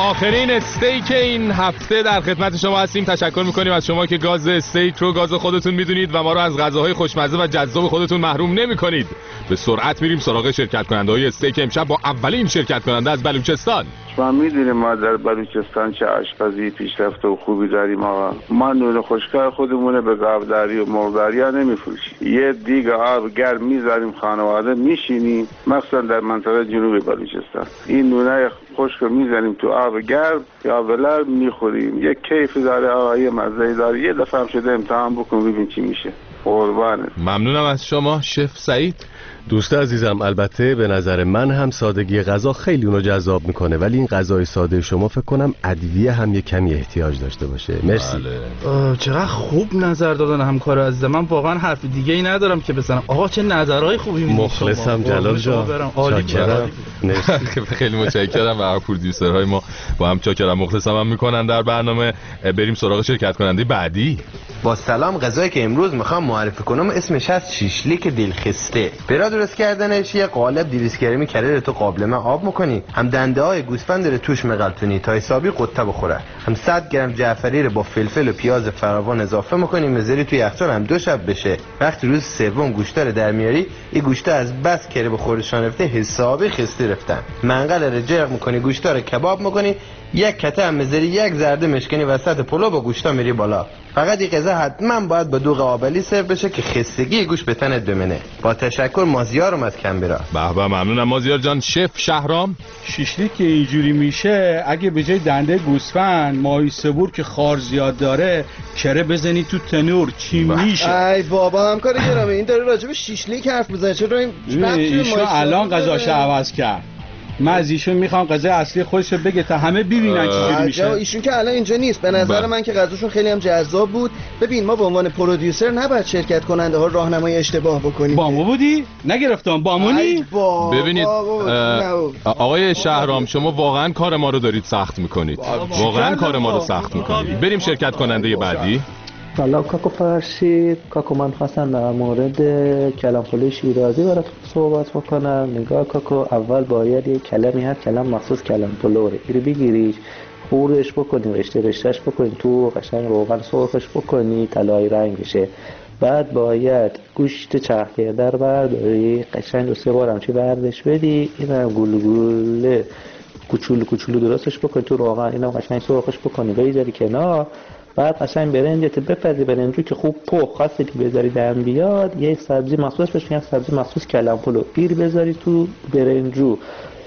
آخرین استیک این هفته در خدمت شما هستیم. تشکر میکنیم از شما که گاز استیک رو گاز خودتون میدونید و ما رو از غذاهای خوشمزه و جذاب خودتون محروم نمیکنید. به سرعت میریم سراغ شرکت کننده های استیک امشب با اولین شرکت کننده از بلوچستان. شما میدونیم ما در بلوچستان چه آشپزی پیشرفته و خوبی داریم آقا. ما نون خشکار خودمونه به گاوداری و مرغداری ها نمیفروشیم. یه دیگ آب گرم میذاریم خانواده میشینیم، مخصوصا در منطقه جنوب بلوچستان. این نونای خشک رو میزنیم تو آب گرم یا ولر میخوریم. یه کیف داره آقا، یه مزه داره. یه دفعه هم شده امتحان بکن ببین چی میشه. قربانت. ممنونم از شما شف سعید. دوست عزیزم، البته به نظر من هم سادگی غذا خیلی اونو جذاب میکنه، ولی این غذای ساده شما فکر کنم ادویه هم یه کمی احتیاج داشته باشه. مرسی. بله. چقدر خوب نظر دادن همکار عزیزم. من واقعا حرف دیگه ای ندارم که بزنم. آقا چه نظرهای خوبی میدید. مخلصم جلال جان. چاکرم. خیلی متشکرم و پرودیوسرهای ما با هم چاکرم مخلصم هم میکنن در برنامه. بریم سراغ شرکت کننده بعدی. با سلام، غذایی که امروز میخوام معرفی کنم اسمش هست شیشلیک دلخسته. برای درست کردنش یه قالب دویست گرمی کره تو قابلمه آب میکنی، هم دنده های گوسفند رو توش مقلتونی تا حسابی قطه بخوره، هم صد گرم جعفری رو با فلفل و پیاز فراوان اضافه میکنی، میذاری توی یخچال هم دو شب بشه. وقتی روز سوم گوشت رو در میاری، این گوشت از بس کره به خوردشان رفته حسابی خسته رفتن. منقل رو جرق میکنی، گوشت رو کباب میکنی، یک کته هم میذاری، یک زرده مشکنی وسط پلو با گوشتا میری بالا. فقط این غذا حتما باید با دوغ آبلی سرو بشه که خستگی گوشت به تنت بمنه. با تشکر، مازیارم از کمبرا. به به، ممنونم مازیار جان. شف شهرام. شیشلیک که اینجوری میشه اگه به جای دنده گوسفند ماهی سبور که خار زیاد داره کره بزنی تو تنور چی میشه؟ ای بابا همکار گرامی، این داره راجع به شیشلیک حرف میزنه. چرا این ایشون الان غذاشو عوض کرد؟ من از ایشون میخوام غذای اصلی خودش رو بگه تا همه ببینن چجوری میشه. ایشون که الان اینجا نیست. به نظر با. من که غذاشون خیلی هم جذاب بود. ببین ما به عنوان پرودیوسر نباید شرکت کننده ها راهنمای اشتباه بکنیم. بامو بودی؟ نگرفتم بامونی؟ با. ببینید آقای شهرام، شما واقعا کار ما رو دارید سخت میکنید. واقعا کار ما رو سخت میکنید. بریم شرکت کننده بعدی. سلام کاکو فرشید. کاکو من خواستم در مورد کلم‌پلوی شیرازی براتون صحبت بکنم. نگاه کاکو، اول باید یه کلمی هست، کلم مخصوص کلم‌پلو رو اینو بگیریش، خورش بکنی، رشته رشتهش بکنی تو، قشنگ روغن سرخش بکنی طلایی رنگ بشه. بعد باید گوشت چرخ کرده رو برداری، قشنگ دو سه بار همچی بردش بدی، اینم گلگوله کوچولو کوچولو درستش بکنی تو روغن، اینم قشنگ سرخش بکنی بذاری کنار. بعد قشنگ برنجت بپزی، برنجو که خوب پخ خاصی که بذاری دم بیاد، یه سبزی مخصوص بهش میگن سبزی مخصوص کلم‌پلو، پیر بذاری تو برنجو،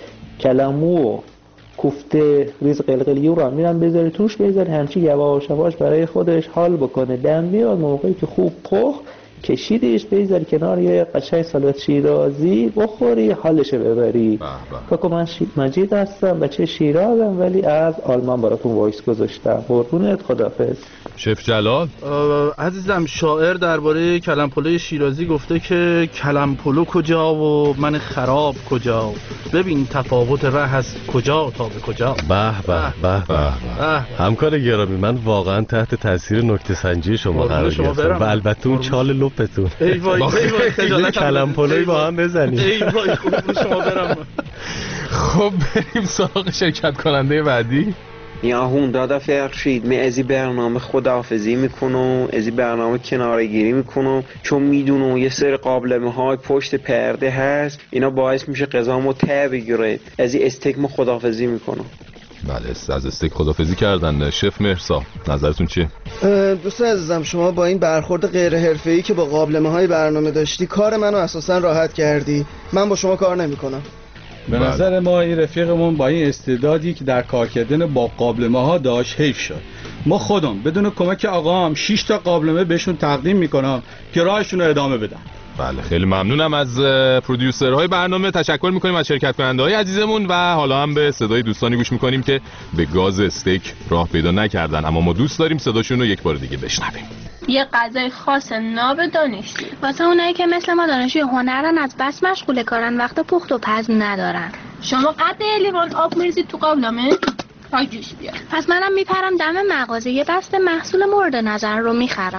کلمو کوفته ریز قلقلی رو هم میرم بذاری توش، بذاری همچی یواش یواش برای خودش حال بکنه دم بیاد. موقعی که خوب پخ کشیدیش بذاری کنار، یه قشنگ سالاد شیرازی بخوری، حالش ببری. کاکو من شی... مجید هستم، بچه شیرازم ولی از آلمان براتون وایس گذاشتم. قربونت، خدافظ. شف جلال. عزیزم، شاعر درباره کلم‌پلوی شیرازی گفته که کلم‌پلو کجا و من خراب کجا، ببین تفاوت ره از کجا تا به کجا. به به به به. همکار گرامی، من واقعا تحت تاثیر نکته سنجی شما قرار گرفتم و البته اون چال لپتون. ای وای ای وای کلم‌پلوی با هم بزنیم. ای وای خوب شما برام. خب بریم سراغ شرکت کننده بعدی. یا هوندا فرشید. من ازی برنامه خداحافظی میکنم، ازی برنامه کناره گیری میکنم، چون میدونم یه سری قابلمه های پشت پرده هست، اینا باعث میشه غذامو ته بگیره. ازی استیک خداحافظی میکنم. بله، از استیک خداحافظی کردن. شف مرسا، نظرتون چیه؟ دوست عزیزم، شما با این برخورد غیر حرفه‌ای که با قابلمه های برنامه داشتی کار منو اساسا راحت کردی. من با شما کار نمیکنم. به نظر ما این رفیقمون با این استعدادی که در کار کردن با قابلمه ها داشت حیف شد. ما خودم بدون کمک آقام شش تا قابلمه بهشون تقدیم میکنم که راهشون رو ادامه بدن. بله، خیلی ممنونم از پرودیوسرهای برنامه. تشکر میکنیم از شرکت کننده های عزیزمون و حالا هم به صدای دوستانی گوش میکنیم که به گاز استیک راه پیدا نکردن، اما ما دوست داریم صداشون رو یک بار دیگه بشنویم. یه غذای خاص ناب دانشجو واسه اونایی که مثل ما دانشجوی هنرن، از بس مشغول کارن، وقت پخت و پز ندارن. شما قد لیوان آب میریزید تو قابلمه تا جوش بیاد. پس منم میپرم دم مغازه، یه بسته محصول مورد نظر رو میخرم.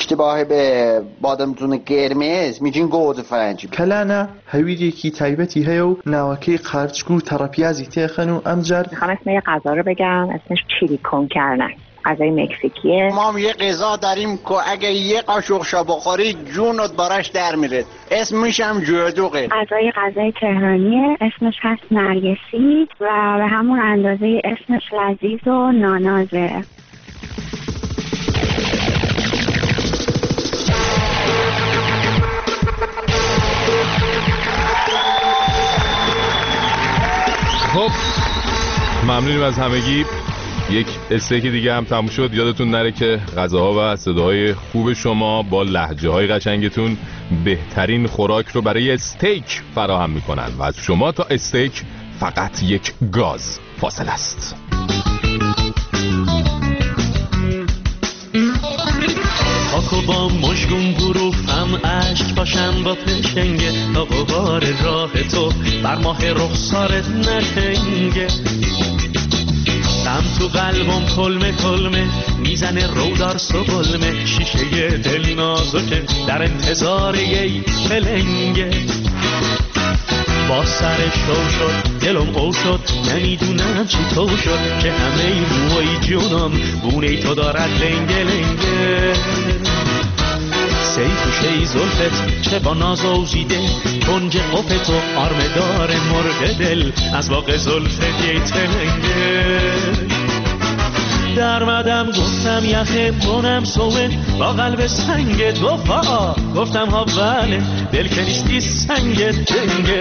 اشتباه به بادمجون قرمز میگین گوجه فرنگی. کلانه هویدیکی تایبتی هیو نواکی قارچگو تراپیازی تیخنو امجد. میخوام اسم یه غذا رو بگم، اسمش چیلی کن کردن. غذای مکزیکیه. ما هم یه غذا داریم که اگه یه قاشق شا بخوری جونت براش در میره. اسمش هم جودوقه. غذای غذای تهرانیه، اسمش هست نرگسی و به همون اندازه اسمش لذیذ و نانازه. خب ممنونیم از همگی. یک استیک دیگه هم تموم شد. یادتون نره که غذاها و صداهای خوب شما با لهجه های قشنگتون بهترین خوراک رو برای استیک فراهم میکنن و از شما تا استیک فقط یک گاز فاصله است. خاکو با مشگون بروفم عشق باشم با پشنگه تا غبار راه تو بر ماه رخسارت نتنگه. غم تو قلبم کلمه کلمه میزنه رودار سبلمه شیشه دل نازکه در انتظار یه پلنگه. با سر شو شد دلم او شد نمیدونم چی تو شد که همه موهای جونم بونه تو دارد لنگه لنگه. سیفوشه زلفت چه با ناز اوزیده کنج قف تو آرمدار مرغ دل از واقع زلفت یه تلنگه. در مدم گفتم یخه بونم سوه با قلب سنگ دوفا گفتم ها بله دل که نیستی سنگ دنگه.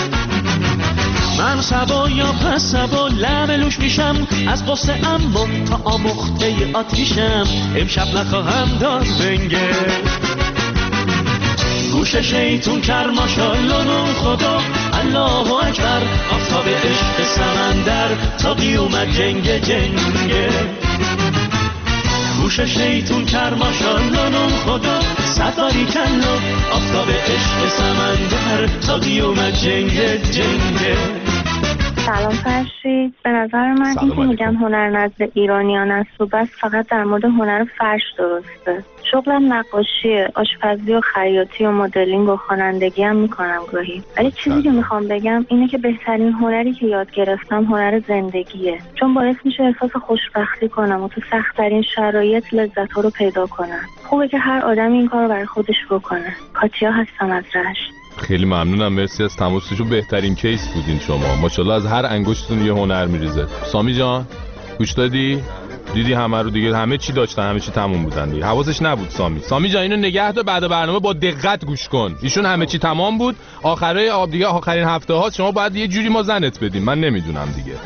من سبا یا پس سبا لملوش میشم از قصه اما تا آمخته آتیشم امشب نخواهم داد بنگه. گوش شیطون کر ماشالله نون خدا الله اکبر آفتاب عشق سمندر تا قیومت جنگ جنگه. گوش شیطون کر ماشالله نون خدا سفری کلا آفتاب عشق سمندر تا قیومت جنگ جنگه. سلام فرشید. به نظر من این که میگن هنر نزد ایرانیان است و بس فقط در مورد هنر فرش درسته. شغلم نقاشیه، آشپزی و خیاطی و مدلینگ و خوانندگی هم میکنم گاهی. ولی چیزی که میخوام بگم اینه که بهترین هنری که یاد گرفتم هنر زندگیه، چون باعث میشه احساس خوشبختی کنم و تو سخت‌ترین شرایط لذت‌ها رو پیدا کنم. خوبه که هر آدمی این کارو برای خودش بکنه. کاتیا هستم از رشت. خیلی ممنونم، مرسی از تماسشون. بهترین کیس بودین شما، ماشاءالله از هر انگشتتون یه هنر میریزه. سامی جان گوش دادی؟ دیدی همه رو دیگه، همه چی داشتن، همه چی تموم بودن دیگه. حواسش نبود سامی. سامی جان اینو نگه دار، بعد برنامه با دقت گوش کن. ایشون همه چی تمام بود، آخره آب دیگه آخرین هفته ها شما باید یه جوری ما زنت بدیم. من نمیدونم دیگه.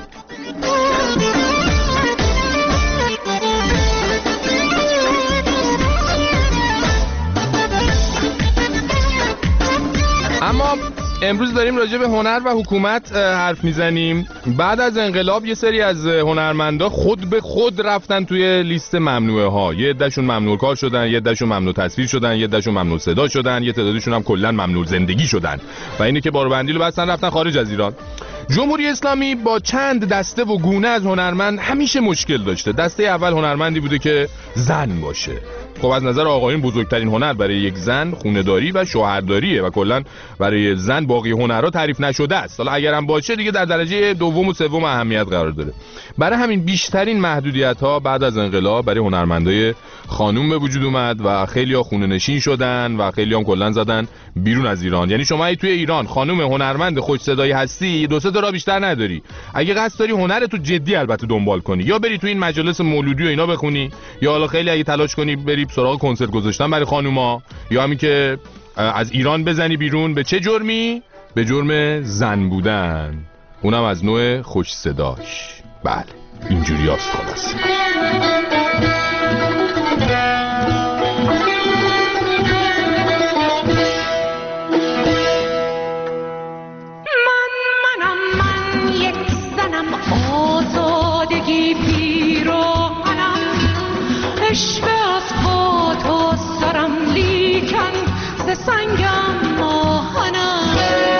اما امروز داریم راجع به هنر و حکومت حرف میزنیم. بعد از انقلاب یه سری از هنرمندا خود به خود رفتن توی لیست ممنوعه ها. یه عدهشون ممنوع کار شدن، یه عدهشون ممنوع تصویر شدن، یه عدهشون ممنوع صدا شدن، یه تعدادشون هم کلا ممنوع زندگی شدن و اینه که باربندی رو بستن رفتن خارج از ایران. جمهوری اسلامی با چند دسته و گونه از هنرمند همیشه مشکل داشته. دسته اول هنرمندی بوده که زن باشه. خب از نظر آقایون بزرگترین هنر برای یک زن خونه‌داری و شوهرداریه و کلا برای زن باقی هنرها تعریف نشده است. حالا اگرم باشه دیگه در درجه دوم و سوم اهمیت قرار داره. برای همین بیشترین محدودیت‌ها بعد از انقلاب برای هنرمندای خانوم به وجود اومد و خیلی‌ها خونه‌نشین شدن و خیلی‌ها هم کلا زدن بیرون از ایران. یعنی شما توی ایران خانوم هنرمند خوش صدایی هستی، دو سه تا راه بیشتر نداری. اگه قصد داری هنرتو جدی البته دنبال کنی، یا بری تو این مجالس مولودی و اینا بخونی، یا حالا خیلی اگه تلاش کنی بری سراغ کنسرت گذاشتن برای خانوما، یا همین که از ایران بزنی بیرون. به چه جرمی؟ به جرم زن بودن، اونم از نوع خوش صداش. بله اینجوری هست خلاص. سنگم ماهنم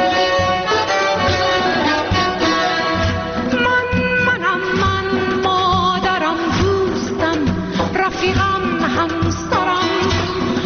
من منم من مادرم دوستم رفیقم همسرم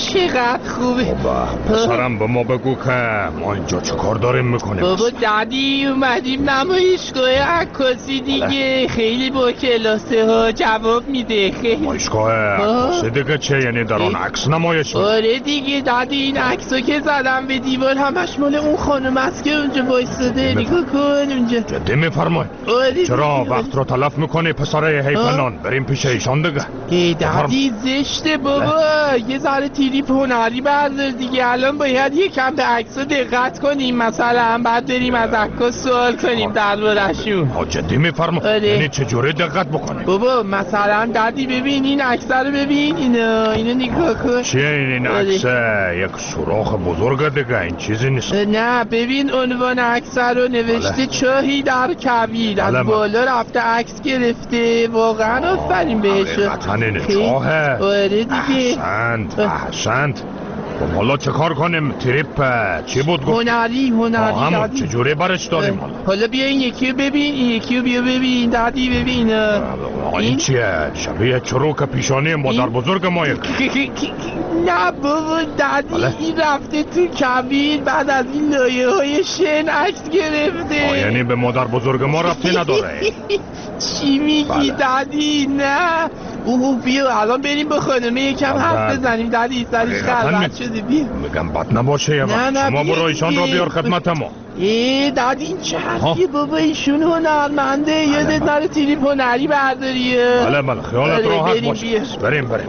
چقدر خوبه. پسرم به ما بگو که ما اینجا چه کار داریم میکنیم؟ بابا دادی اومدیم نمایشگاه عکاسی دیگه. خیلی با کلاسه ها جواب میده. خیلی نمایشگاه عکاسی دیگه چه؟ یعنی در آن عکس نمایش میده؟ آره دیگه دادی، این عکسا که زدم به دیوار همش مال اون خانم است که اونجا وایساده. نگاه کن اونجا. جدی میفرمایی؟ چرا وقت رو تلف میکنی پسر حیفنان؟ بریم پیش ایشان دیگه. دادی زشته بابا، یه ذره تریپ هنری بردار دیگه. الان باید یکم به عکس‌ها دقت کنیم، مثلا بعد بریم از عکاس سوال کنیم درباره‌شون. ها جدی میفرمایی؟ یعنی چجوری دقت بکنیم؟ بابا مثلا دادی ببین این عکس رو ببین، اینو اینو نگاه کن. چیه این این عکس؟ یک سوراخ بزرگ دیگه، این چیزی نیست. نه ببین عنوان عکس رو نوشته چاهی در کویر. از بالا رفته عکس گرفته. واقعا آفرین بهش. حقیقتاً اینه چاهه. آره دیگه. احسنت احسنت. خب حالا چه کار کنیم؟ تریپ چی بود گفت؟ هنری هنری همون چجوری برش داریم حالا؟ حالا بیا این یکی رو ببین، این یکی رو بیا ببین دادی ببین. این چیه؟ شبیه چروک پیشانی مادر بزرگ ما یک. نه بابا دادی این رفته تو کویر، بعد از این لایه های شن عکس گرفته. یعنی به مادر بزرگ ما رفتی نداره؟ چی میگی دادی؟ نه اوه بیا الان بریم با خانمه یکم حرف بزنیم دادی، سرش خلوت شده. بیا میگم بد نباشه یه وقت شما برو ایشان رو بیار خدمت ما. ای دادی این چه حرفیه بابا؟ ایشون هنرمنده، یادت نره تریپ هنری برداریه. بله بله خیالت راحت باشه. بریم بریم.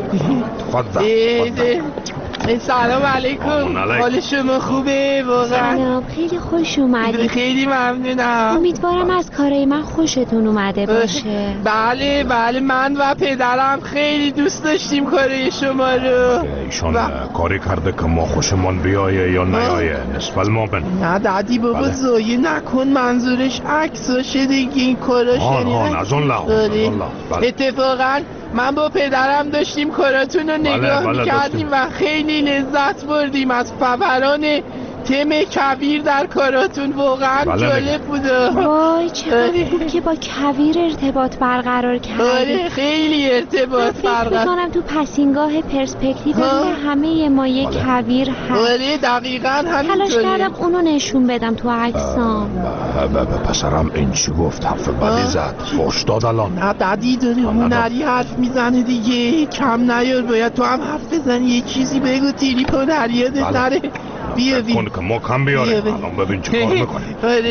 تفضل. سلام علیکم. حال شما خوبه؟ واقعا سلام، خیلی خوش اومدید. خیلی ممنونم. امیدوارم از کارای من خوشتون اومده باشه. بله بله من و پدرم خیلی دوست داشتیم کارای شما رو. ایشان و... کاری کرده که ما خوشمان بیایه یا نیایه نسبت ما بن. نه دادی بابا بله. زایه نکن، منظورش عکساشه دیگه این کاراش. آن آن از اون لحاظ. اتفاقا من با پدرم داشتیم کاراتون رو نگاه بله، بله میکردیم و خیلی لذت بردیم از فوران تم کویر در کاراتون. واقعا بله جالب بوده. وای چقدر خوب که با کویر ارتباط برقرار کردید. آره خیلی ارتباط برقرار. فکر می‌کنم تو پسینگاه پرسپکتیو همه ما یک کویر هست. آره دقیقاً همینطوره. تلاش کردم اونو نشون بدم تو عکسام. پسرم این چی گفت؟ حرف بدی زد. فوش داد الان. نه دادی داره هنری حرف میزنه دیگه، کم نیار. باید تو هم حرف بزنی، یه چیزی بگو تریپ هنری یادت نره. بیا بیا کن که ما کم بیاریم. الان ببین چه کار میکنیم.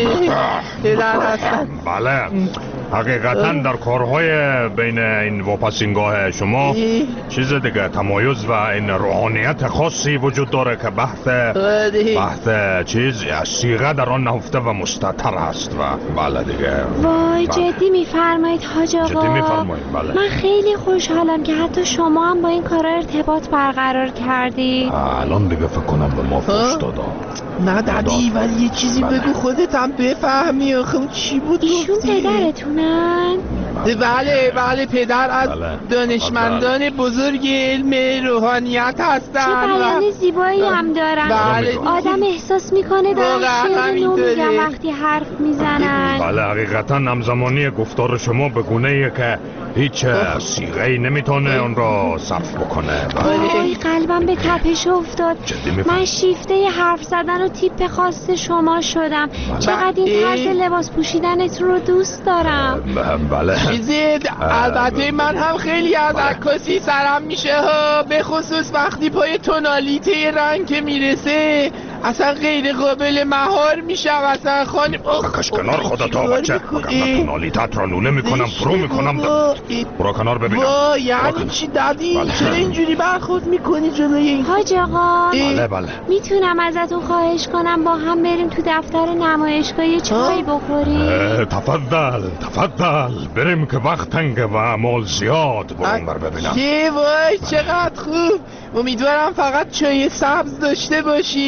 پدر هستن. بله حقیقتا در کارهای بین این واپسینگاه شما چیز دیگه تمایز و این روحانیت خاصی وجود داره که بحث بحث چیز صیغه در آن نهفته و مستتر هست و بله دیگه. وای جدی میفرمایید حاج آقا؟ جدی میفرمایید بله. من خیلی خوشحالم که حتی شما هم با این کارا ارتباط برقرار کردی. الان دیگه فکر کنم به ما فوش دادا. نه دادی ولی یه چیزی بله. بگو خودت هم بفهمی. آخه چی بود ایشون پدرتونن؟ بله بله پدر از بله. دانشمندان بله. بزرگ علم روحانیت هستن. چه بیان زیبایی و... هم دارن. بله. آدم احساس میکنه دارن شعر نو میگن وقتی حرف میزنن. بله حقیقتا همزمانی گفتار شما به گونه‌ایه که هیچ صیغه‌ای نمیتونه اون را صرف بکنه. وای قلبم به تپش افتاد. من شیفته حرف زدن و تیپ خاص شما شدم. چقدر این طرز لباس پوشیدنتون رو دوست دارم. بله چیزی البته من هم خیلی از عکاسی سرم میشه ها، به خصوص وقتی پای تونالیته رنگ که میرسه اصلا غیر قابل مهار میشم. اصلا خانم بکش کنار خودت ها بچه. من تونالیتت را لوله میکنم فرو میکنم. برو کنار ببینم. وای یعنی چی دادی؟ بله. چرا اینجوری برخورد میکنی جلوی این؟ حاج آقا بله بله میتونم ازتون خواهش کنم با هم بریم تو دفتر نمایشگاه یه چای بخوریم؟ تفضل تفضل بریم که وقت تنگه و مال زیاد. برون بر ببینم. چه وای چقدر خوب. امیدوارم فقط چای سبز داشته باشین چون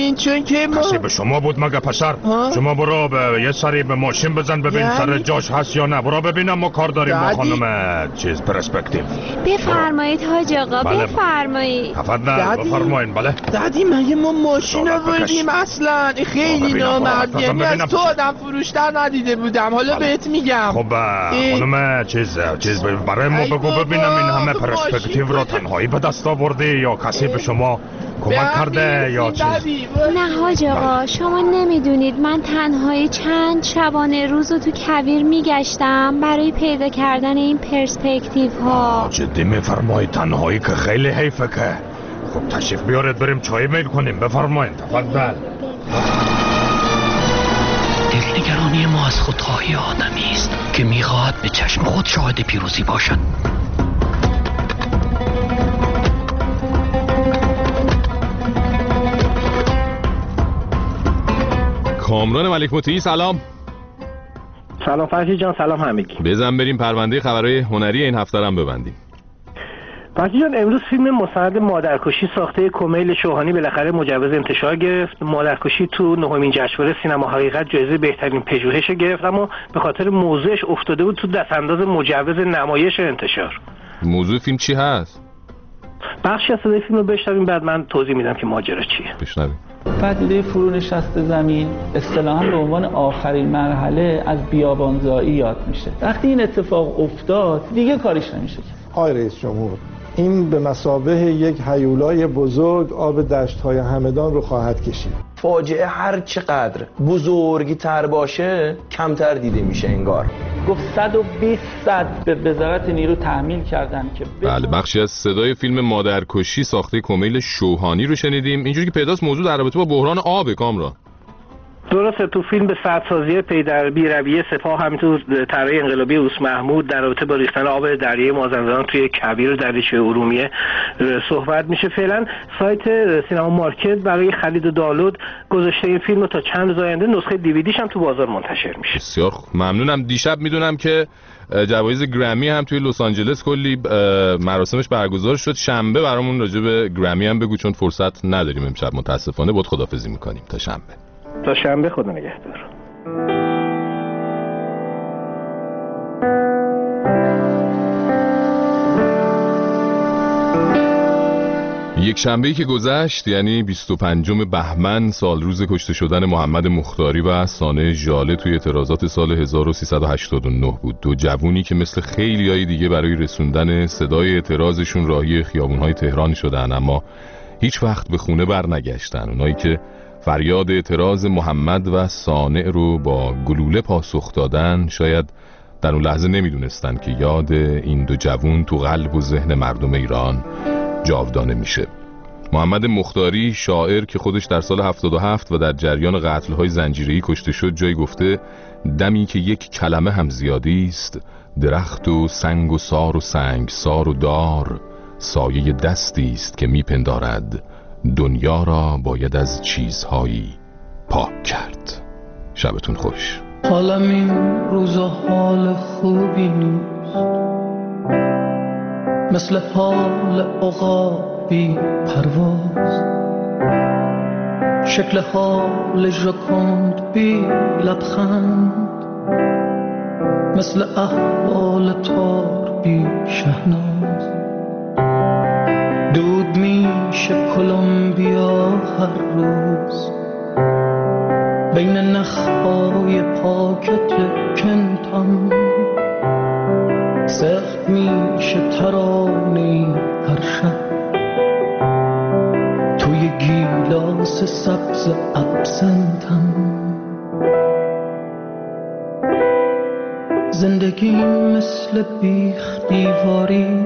که ما کسی به شما بود مگه پسر؟ ها؟ شما برو به یه سری به ماشین بزن ببین یعنی؟ سر جاش هست یا نه. برو ببینم ما کار داریم با دادی؟ خانم چیز پرسپکتیو. بفرمایید حاج آقا بله. بفرمایید. تفضل دادی؟ بفرمایین. بله دادی مگه ما ماشین دارم بکش. آوردیم اصلا؟ این خیلی ببینم، نامرد، ببینم، یعنی ببینم. از تو آدم فروشتر ندیده بودم. حالا بله. بهت میگم. خب خانم چیز چیز برای ما بگو ببینم این همه پرسپکتیو را تنهایی به دست آورده یا کسی به شما کمک کرده یا چیز؟ نه حاج آقا شما نمیدونید من تنهایی چند شبانه روز رو تو کویر میگشتم برای پیدا کردن این پرسپکتیو ها. جدی میفرمایید؟ تنهایی که خیلی حیفه که. خب تشریف بیارید بریم چای میل کنیم. بفرمایید. تفضل. دلنگرانی ما از خودخواهی آدمی است که میخواهد به چشم خود شاهد پیروزی باشد. کامران ملک مطیعی سلام. سلام فرشید جان. سلام همگی. بزن بریم پرونده خبرهای هنری این هفته هم ببندیم. فرشید جان امروز فیلم مستند مادرکشی ساخته کمیل شوهانی بالاخره مجوز انتشار گرفت. مادرکشی تو نهمین جشنواره سینما حقیقت جایزه بهترین پژوهش گرفت اما به خاطر موضوعش افتاده بود تو دستانداز مجوز نمایش انتشار. موضوع فیلم چی هست؟ بخشی از صدای فیلم رو بشنویم بعد من توضیح میدم که ماجرا چیه. بشنویم. پدیده فرونشست زمین اصطلاحاً به عنوان آخرین مرحله از بیابانزایی یاد میشه. وقتی این اتفاق افتاد دیگه کاریش نمیشه. آقای رئیس جمهور، این به مثابه یک هیولای بزرگ آب دشت‌های همدان رو خواهد کشید. فاجعه هر چقدر بزرگی تر باشه کمتر دیده میشه انگار. گفت صد و بیست صد به وزارت نیرو تحمیل کردن که بله بخشی از صدای فیلم مادرکشی ساخته کمیل شوهانی رو شنیدیم. اینجوری که پیداست موضوع در رابطه با بحران آب کامران. درسته. تو فیلم به سدسازی پی در بی رویه سپاه همینطور طرح انقلابی اوس محمود در رابطه با ریختن آب دریای مازندران توی کویر دریاچه ارومیه صحبت میشه. فعلا سایت سینما مارکت برای خرید و دانلود گذاشته این فیلم رو تا چند روز آینده نسخه دیویدیش هم تو بازار منتشر میشه. بسیار ممنونم. دیشب میدونم که جوایز گرمی هم توی لس آنجلس کلی مراسمش برگزار شد. شنبه برامون راجع به گرمی هم بگو چون فرصت نداریم امشب متاسفانه. بود خداحافظی میکنیم تا شنبه. تا شنبه خدا نگهدار. یک شنبه‌ای که گذشت یعنی بیست و پنجم بهمن سال روز کشته شدن محمد مختاری و سانه ژاله توی اعتراضات سال هزار و سیصد و هشتاد و نه بود. دو جوونی که مثل خیلیای دیگه برای رسوندن صدای اعتراضشون راهی خیابون‌های تهران شدن اما هیچ وقت به خونه برنگشتن. اونایی که فریاد اعتراض محمد و صانع رو با گلوله پاسخ دادن شاید در اون لحظه نمیدونستن که یاد این دو جوون تو قلب و ذهن مردم ایران جاودانه میشه. محمد مختاری شاعر که خودش در سال هفتاد و هفت و در جریان قتل‌های زنجیره‌ای کشته شد جایی گفته دمی که یک کلمه هم زیادی است، درخت و سنگ و سار و سنگ سار و دار سایه دستی است که میپندارد دنیا را باید از چیزهایی پاک کرد. شبتون خوش. حالم این روزا حال خوبی نیست، مثل حال عقابی پرواز، شکل حال ژاکند بی لبخند، مثل احوال تار بی شهناز. دود میشه کلمبیا هر روز بین نخهای پاکت کنتان، سخت میشه ترانه هر شب توی گیلاس سبز ابسنتم. زندگی مثل بیخ دیواری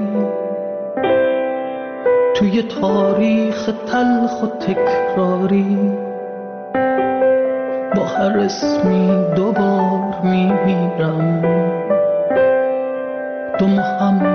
توی تاریخ تلخ و تکراری، با هر اسمی دوبار میمیرم. دو محمد